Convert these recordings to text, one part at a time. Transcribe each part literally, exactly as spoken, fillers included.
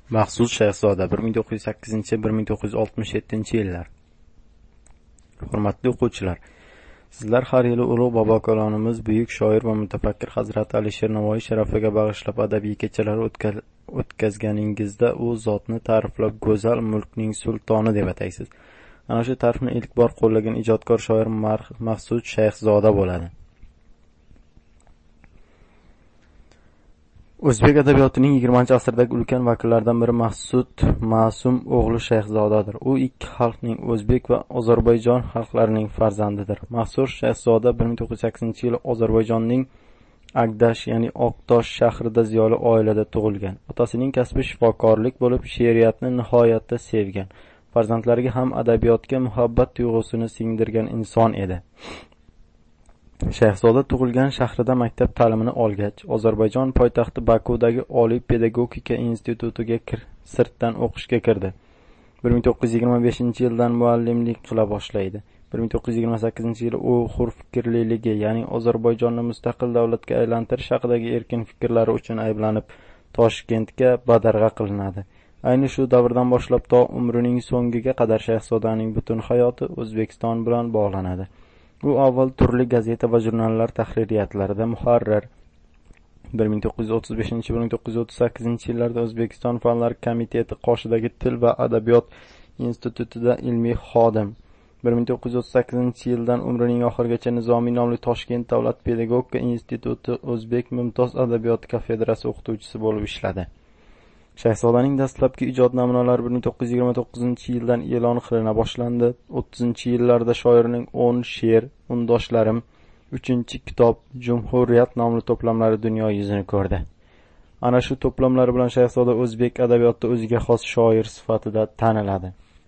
Maqsud Shayxzoda bir ming to'qqiz yuz sakkizinchi - bir ming to'qqiz yuz oltmish yettinchi yillar. Hurmatli o'quvchilar, sizlar har yili ulug' bobokalonimiz buyuk shoir va mutafakkir Hazrat Alisher Navoiy sharafiga bag'ishlab adabiy kechalar o'tkazganingizda u zotni ta'riflab go'zal mulkning sultoni deb ataysiz. Ana shu ta'rifni ilk bor qo'llagan ijodkor shoir Maqsud Shayxzoda bo'ladi. O'zbek adabiyotining yigirmanchi asrdagi ulkan vakillaridan biri Maqsud Ma'sum o'g'li Shayxzodadir. U ikki xalqning, o'zbek va Ozarbayjon xalqlarining farzandidir. Maqsud Shayxzoda bir ming to'qqiz yuz sakkizinchi yili Ozarbayjonning Agdash, ya'ni Oqtosh shahrida ziyoli oilada tug'ilgan. Otasining kasbi shifokorlik bo'lib, she'riyatni nihoyatda sevgan. Farzandlariga ham adabiyotga muhabbat tuyg'usini singdirgan inson edi. Shayxzoda tug'ilgan shahrida maktab ta'limini olgach, Ozarbayjon poytaxti Bakudagi Oliy pedagogika institutiga sirtdan o'qishga kirdi. bir ming to'qqiz yuz yigirma beshinchi yildan muallimlik qila boshlaydi. bir ming to'qqiz yuz yigirma sakkizinchi yili u hurfikrliligi, ya'ni Ozarbayjonni mustaqil davlatga aylantirish haqidagi erkin fikrlari uchun ayblanib Toshkentga badarg'a qilinadi. Ayni shu davrdan boshlab to umrining so'ngiga qadar Shayxzodaning butun hayoti O'zbekiston bilan bog'lanadi. U avval turli gazeta va jurnallar tahririyatlarida muharrir, bir ming to'qqiz yuz o'ttiz beshinchi - bir ming to'qqiz yuz o'ttiz sakkizinchi yillarda O'zbekiston Fanlar komiteti qoshidagi Til va adabiyot institutida ilmiy xodim. bir ming to'qqiz yuz o'ttiz sakkizinchi yildan umrining oxirigacha Nizomiy nomli Toshkent davlat pedagogika instituti O'zbek mumtoz adabiyoti kafedrasi o'qituvchisi bo'lib ishladi. Shayxzodaning dastlabki ijod namunalari bir ming to'qqiz yuz yigirma to'qqizinchi yildan e'lon qilina boshlandi. o'ttizinchi yillarda shoirning o'n she'r, undoshlarim, uchinchi kitob Jumhuriyat nomli to'plamlari dunyo yuzini ko'rdi. Ana shu to'plamlari bilan Shayxzoda o'zbek adabiyotida o'ziga xos shoir sifatida taniladi.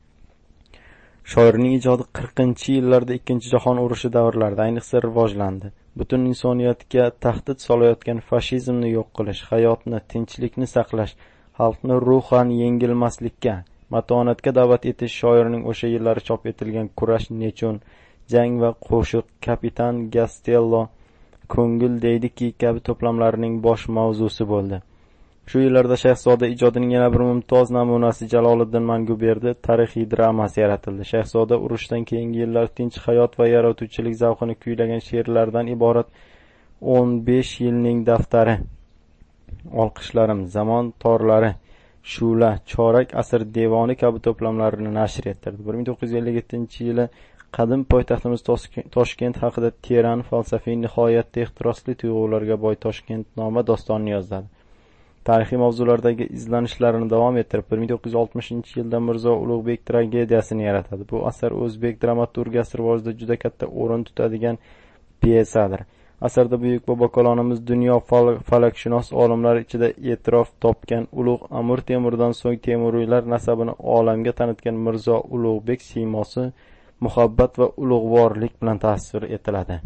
Shoirning ijodi qirqinchi yillarda Ikkinchi jahon urushi davrlarida ayniqsa rivojlandi. Butun insoniyatga tahdid solayotgan fashizmni yo'q qilish, hayotni, tinchlikni saqlash, xalqni ruhan yengilmaslikka, matonatga da'vat etish shoirning o'sha yillari chop etilgan Kurash nechun, Jang va qo'shiq, Kapitan Gastello, Ko'ngil deydiki kabi to'plamlarining bosh mavzusi bo'ldi. Shu yillarda Shayxzoda ijodining yana bir mumtoz namunasi Jaloliddin Manguberdi tarixiy dramasi yaratildi. Shayxzoda urushdan keyingi yillar tinch hayot va yaratuvchilik zavqini kuylagan she'rlardan iborat o'n besh yilning daftari, Olqishlarim, Zamon torlari, Shu'la, Chorak asr devoni kabi to'plamlarini nashr ettirdi. bir ming to'qqiz yuz ellik yettinchi yili qadim poytaxtimiz Toshkent haqida teran falsafiy nihoyatda ehtirosli tuyg'ularga boy Toshkentnoma dostonini yozadi. Tarixiy mavzulardagi izlanishlarini davom ettirib, bir ming to'qqiz yuz oltmishinchi yilda Mirzo Ulug'bek tragediyasini yaratadi. Bu asar o'zbek dramaturgiyasi rivojida juda katta o'rin tutadigan pyesadir. Asarda buyuk bobokalonimiz dunyo falakshunos olimlar ichida e'tirof topgan ulug' Amir Temurdan so'ng Temuriylar nasabini olamga tanitgan Mirzo Ulug'bek siymosi muhabbat va ulug'vorlik bilan tasvir etiladi.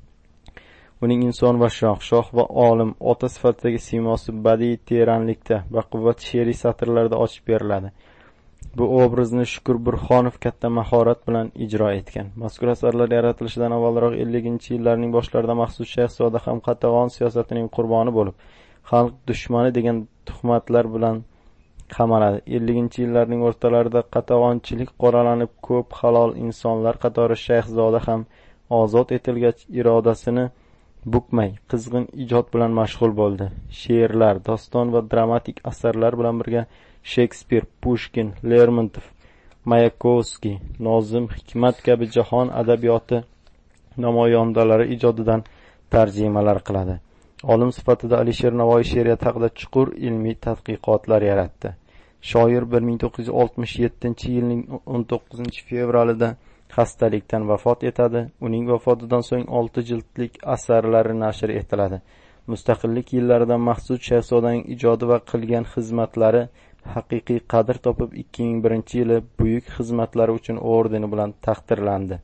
Uning inson va shoh, shoh va olim, ota sifatidagi siymosi badiiy teranlikda va quvvat she'riy satrlarda ochib beriladi. Bu obrazni Shukur Burxonov katta mahorat bilan ijro etgan. Mazkur asarlar yaratilishidan avvalroq elliginchi yillarning boshlarida Maqsud Shayxzoda ham qatag'on siyosatining qurboni bo'lib, xalq dushmani degan tuhmatlar bilan qamaladi. elliginchi yillarning o'rtalarida qatag'onchilik qoralanib, ko'p halol insonlar qatori Shayxzoda ham ozod etilgach, irodasini bukmay, qizg'in ijod bilan mashg'ul bo'ldi. She'rlar, doston va dramatik asarlar bilan birga Shekspir, Pushkin, Lermontov, Mayakovskiy, Nozim Hikmat kabi jahon adabiyoti namoyandalari ijodidan tarjimalar qiladi. Olim sifatida Alisher Navoiy she'riyat haqida chuqur ilmiy tadqiqotlar yaratdi. Shoir bir ming to'qqiz yuz oltmish yettinchi yilning o'n to'qqizinchi fevralida xastalikdan vafot etadi. Uning vafotidan so'ng olti jildlik asarlari nashr etiladi. Mustaqillik yillarida Maqsud Shayxzodaning ijodi va qilgan xizmatlari haqiqiy qadr topib, ikki ming birinchi yili buyuk xizmatlari uchun ordeni bilan taqdirlandi.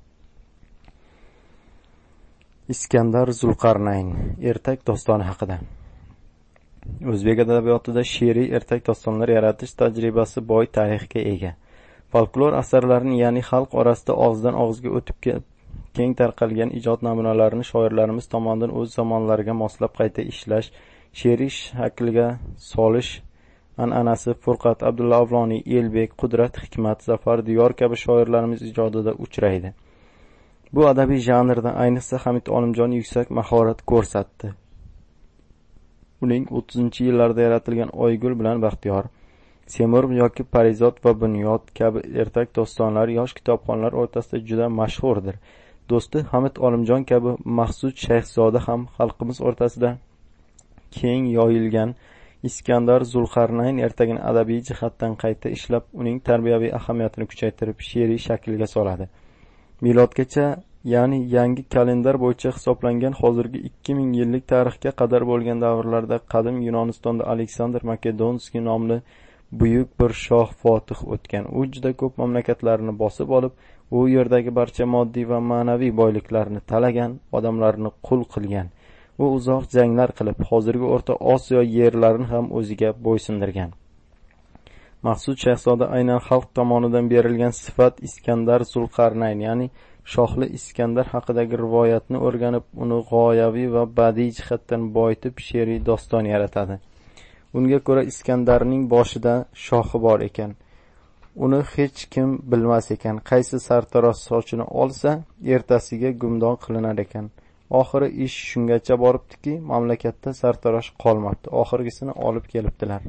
Iskandar Zulqarnayn ertak dostoni haqida. O'zbek adabiyotida she'riy ertak dostonlar yaratish tajribasi boy tarixga ega. Folklor asarlarini, ya'ni xalq orasida og'izdan og'izga o'tib keng tarqalgan ijod namunalarini shoirlarimiz tomonidan o'z zamonlariga moslab qayta ishlash, she'riy shakliga solish an'anasi Furqat, Abdulla Avloniy, Elbek, Qudrat, Hikmat, Zafar Diyor kabi shoirlarimiz ijodida uchraydi. Bu adabiy janrda ayniqsa Hamid Olimjon yuksak mahorat ko'rsatdi. Uning o'ttizinchi yillarda yaratilgan Oygul bilan Baxtiyor, Semur yoki Parizod va Bunyod kabi ertak dostonlari yosh kitobxonlar o'rtasida juda mashhurdir. Do'sti Hamid Olimjon kabi Maqsud Shayxzoda ham xalqimiz o'rtasida keng yoyilgan Iskandar Zulqarnayn ertagini adabiy jihatdan qayta ishlab, uning tarbiyaviy ahamiyatini kuchaytirib, she'riy shaklga soladi. Milodgacha, ya'ni yangi kalendar bo'yicha hisoblangan hozirgi ikki ming yillik tarixga qadar bo'lgan davrlarda qadim Yunonistonda Aleksandr Makedonskiy nomli buyuk bir shoh fotih o'tgan. U juda ko'p mamlakatlarni bosib olib, u yerdagi barcha moddiy va ma'naviy boyliklarni talagan, odamlarni qul qilgan. U uzoq janglar qilib, hozirgi O'rta Osiyo yerlarini ham o'ziga bo'ysundirgan. Maqsud Shayxzoda aynan xalq tomonidan berilgan sifat Iskandar Zulqarnayn, ya'ni shohli Iskandar haqidagi rivoyatni o'rganib, uni g'oyaviy va badiiy jihatdan boyitib she'riy doston yaratadi. Unga ko'ra Iskandarning boshida shoxi bor ekan. Uni hech kim bilmas ekan. Qaysi sartarosh sochini olsa, ertasiga gumdon qilinar ekan. Oxiri ish shungacha boribdiki, mamlakatda sartarosh qolmabdi. Oxirgisini olib kelibdilar.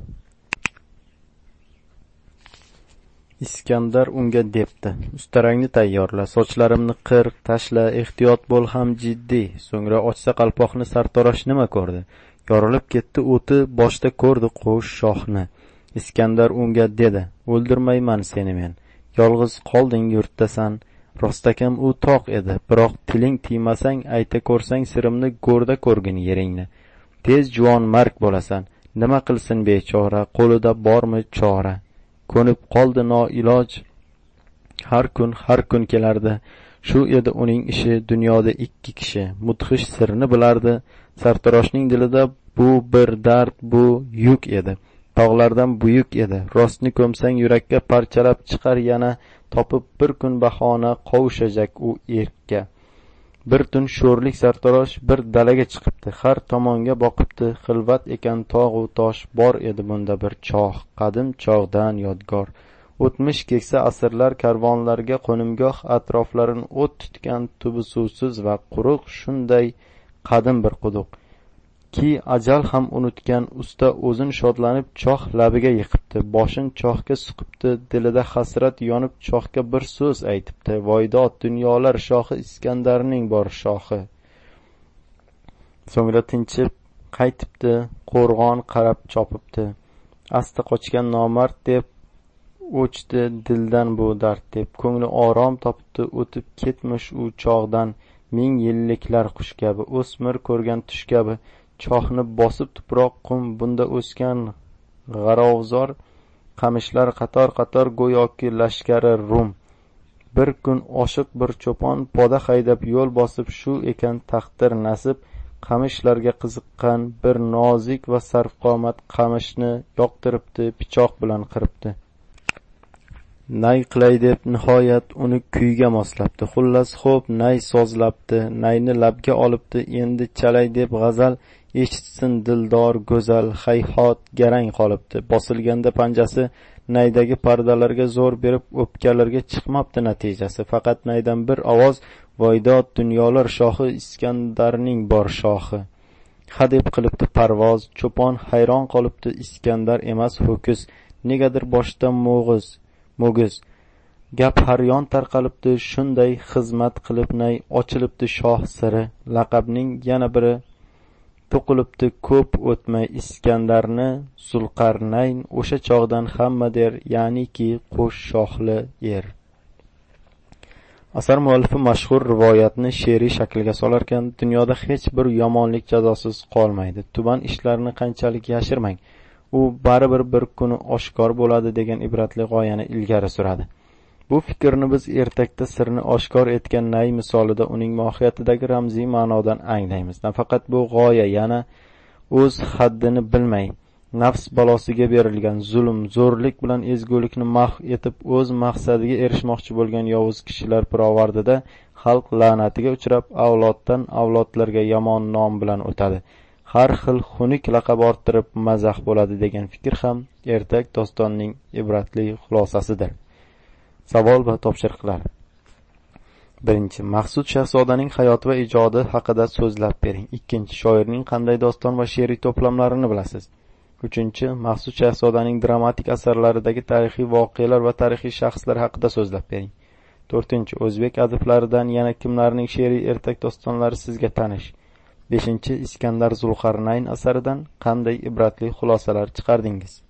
Iskandar unga debdi: "Ustarangni tayyorla, sochlarimni qir, tashla, ehtiyot bo'l ham jiddiy." So'ngra ochsa qalpoqni sartarosh nima ko'rdi? Yorilib ketdi o'ti, boshda ko'rdi qo'sh shoxni. Iskandar unga dedi: "O'ldirmayman seni men. Yolg'iz qolding yurtdasan. Rostakam u toq edi, biroq tiling tiymasang, ayta ko'rsang sirimni go'rda ko'rgin yeringni. Tez juvon marg bo'lasan. Nima qilsin bechora, qo'lida bormi chora?" Ko'nib qoldi noiloj. Har kun, har kun kelardi. Shu edi uning ishi, dunyoda ikki kishi. Mudhish sirni bilardi. Sartaroshning dilida bu bir dard, bu yuk edi. Tog'lardan buyuk edi. Rostni ko'msang yurakka parchalab chiqar yana, topib bir kun bahona qovushajak u erkka. Bir tun sho'rlik sartarosh bir dalaga chiqibdi. Har tomonga boqibdi. Xilvat ekan tog'u tosh, bor edi bunda bir choh, qadim chog'dan yodgor. O'tmish keksa asrlar karvonlarga qo'nimgoh, atroflarini o't tutgan tubi suvsiz va quruq, shunday qadim bir quduq ki ajal ham unutgan usta o'zin shodlanib choh labiga yiqibdi. Boshin chohga suqibdi, dilida hasrat yonib chohga bir so'z aytibdi: "Voydod dunyolar shohi Iskandarning bor shohi." So'ngra tinchib qaytibdi, qo'rg'on qarab chopibdi. Asta qochgan nomard deb o'chdi dildan bu dard deb. Ko'ngli orom topibdi, o'tib ketmish u chog'dan ming yilliklar qush kabi, o'smir ko'rgan tush kabi. Chohni bosib tuproq qum, bunda o'sgan g'arovzor qamishlar qator-qator go'yoki lashkari rum. Bir kun oshiq bir cho'pon poda haydab yo'l bosib, shu ekan taqdir nasib, qamishlarga qiziqqan bir nozik va sarvqomat qamishni yoqtiribdi, pichoq bilan qiribdi. Nay qilay deb nihoyat uni kuyga moslabdi. Xullas xo'p, nay sozlabdi, nayni labga olibdi. Endi chalay deb g'azal eshitsin dildor go'zal, hayhot garang qolibdi. Bosilganda panjasi naydagi pardalarga zo'r berib, o'pkalarga chiqmabdi natijasi. Faqat naydan bir ovoz: "Voydod dunyolar shohi Iskandarning bor shohi." Hadeb qilibdi parvoz. Cho'pon hayron qolibdi. Iskandar emas ho'kiz, negadir boshda mo'g'iz mo'giz. Gap har yon tarqalibdi. Shunday xizmat qilib nay ochilibdi shoh siri. Laqabning yana biri to'qilibdi ko'p o'tmay Iskandarni Zulqarnayn o'sha chog'dan hamma der, ya'niki qo'sh shohli er. Asar muallifi mashhur rivoyatni she'riy shaklga solarkan, dunyoda hech bir yomonlik jazosiz qolmaydi. Tuban ishlarni qanchalik yashirmang, u baribir bir kuni oshkor bo'ladi degan ibratli g'oyani ilgari suradi. Bu fikrni biz ertakda sirni oshkor etgan nay misolida uning mohiyatidagi ramziy ma'nodan anglaymiz. Nafaqat bu g'oya yana o'z haddini bilmay, nafs balosiga berilgan zulm, zo'rlik bilan ezgulikni mahv etib o'z maqsadiga erishmoqchi bo'lgan yovuz kishilar pirovardida xalq la'natiga uchrab, avloddan avlodlarga yomon nom bilan o'tadi. har xil xunuk laqab orttirib mazax bo'ladi degan fikr ham ertak dostonining ibratli xulosasidir. Savol va topshiriqlar. Birinchi, Maqsud Shahzodaning hayoti va ijodi haqida so'zlab bering. Ikkinchi, shoirning qanday doston va she'riy to'plamlarini bilasiz? Uchinchi, Maqsud Shahzodaning dramatik asarlaridagi tarixiy voqealar va tarixiy shaxslar haqida so'zlab bering. To'rtinchi, o'zbek adablaridan yana kimlarning she'riy ertak dostonlari sizga tanish? Beshinchi, Iskandar Zulqarnayn asaridan qanday ibratli xulosalar chiqardingiz?